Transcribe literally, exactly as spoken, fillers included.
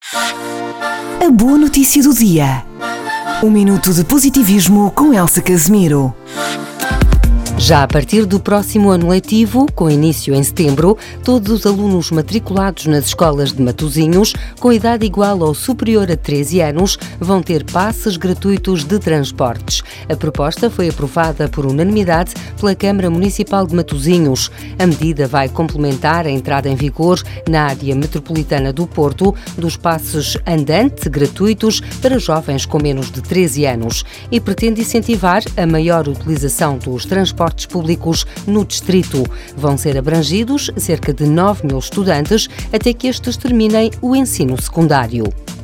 A boa notícia do dia. Um minuto de positivismo com Elsa Casemiro. Já a partir do próximo ano letivo, com início em setembro, todos os alunos matriculados nas escolas de Matosinhos, com idade igual ou superior a treze anos, vão ter passes gratuitos de transportes. A proposta foi aprovada por unanimidade pela Câmara Municipal de Matosinhos. A medida vai complementar a entrada em vigor na área metropolitana do Porto dos passes andante gratuitos para jovens com menos de treze anos e pretende incentivar a maior utilização dos transportes públicos no distrito. Vão ser abrangidos cerca de nove mil estudantes até que estes terminem o ensino secundário.